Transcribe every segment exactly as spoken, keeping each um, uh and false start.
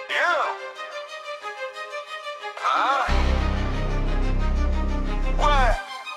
Yeah. Ah. What?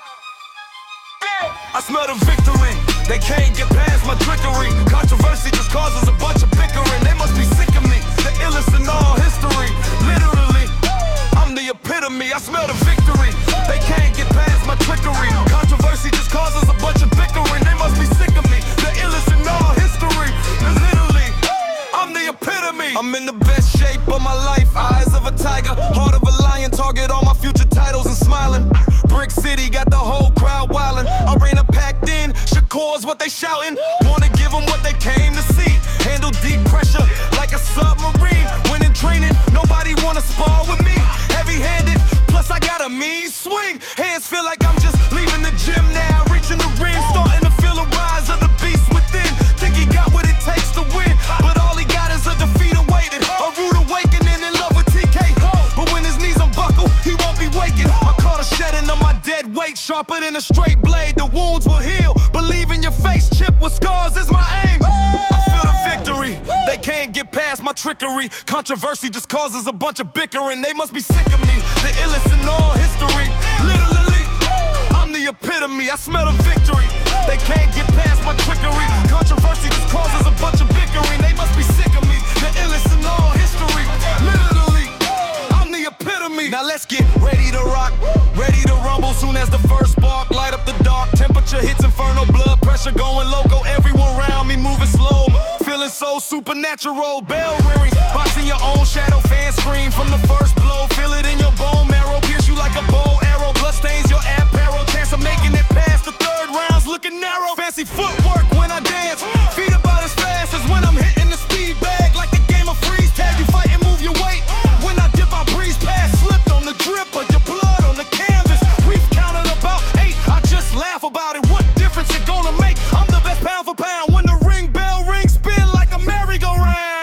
Yeah. I smell the victory. They can't get past my trickery. Controversy just causes a bunch of bickering. They must be sick of me. The illest in all history. Literally, I'm the epitome. I smell the victory. They can't get past my trickery. Controversy just causes a bunch of bickering. They must be sick of me. The illest in all history. Literally, I'm the epitome. I'm in the best shape of my life. Eyes of a tiger, heart of a lion. Target all my future titles and smiling. Brick City got the whole crowd wildin'. Arena packed in, Shakur's what they shouting. Wanna give them what they came to see. Handle deep pressure like a submarine. When in training, nobody wanna spar with me. Heavy-handed, plus I got a mean swing. Hands feel like I'm just leaving the gym now. Reaching the rim, starting to feel the rise of the beast within. Think he got what it takes to win, but all he got is a defeat awaiting. A rude awakening, in love with T K. But when his knees unbuckle, he won't be waking. I caught a shedding of my dead weight, sharper than a straight blade. The wounds will heal. Believe in your face, chip with scars is my aim. I feel the victory. They can't get past my trickery. Controversy just causes a bunch of bickering. They must be sick of me. The illest in all history. Literally, I'm the epitome. I smell the victory. They can't get past my trickery. Controversy just causes a bunch of bickering. They must be sick of me. The illest in all history. Literally, I'm the epitome. Now let's get ready to rock, ready to rumble. Soon as the first spark light up the dark, temperature hits inferno, blood pressure going loco. Everyone around me moving slow, feeling so supernatural. Bell ring, boxing your own shadow. Fans scream from the first blow. Feel it in your bone marrow, pierce you like a bow arrow. Blood stains your apparel. Chance of making it past the third round's looking narrow. Fancy footwork when I dance, feet about as fast as when I'm hitting the speed bag. Like the game of freeze tag, you fight and move your weight. When I dip, I breeze past, slipped on the drip of your blood on the canvas. We've counted about eight, I just laugh about it. What difference it gonna make? I'm the best pound for pound. When the ring bell rings, spin like a merry-go-round.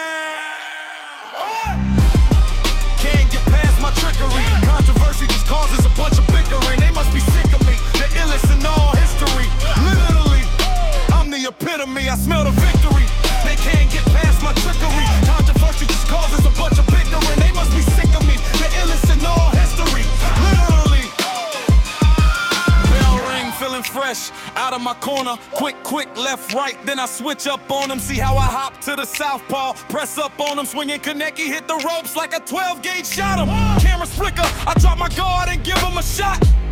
Can't get past my trickery. Controversy just causes a bunch of bickering. They must be sick of me. The illest in all history. Literally, I'm the epitome. I smell the victory. They can't get past my trickery. Controversy just causes a bunch of bickering. They must be sick of me. The illest in all history. Literally. Bell ring, feeling fresh. Out of my corner. Quick, quick, left, right. Then I switch up on them. See how I hop to the southpaw. Press up on them. Swinging Kaneki. Hit the ropes like a twelve gauge shot him. Cameras flicker. I drop my guard and give him a shot.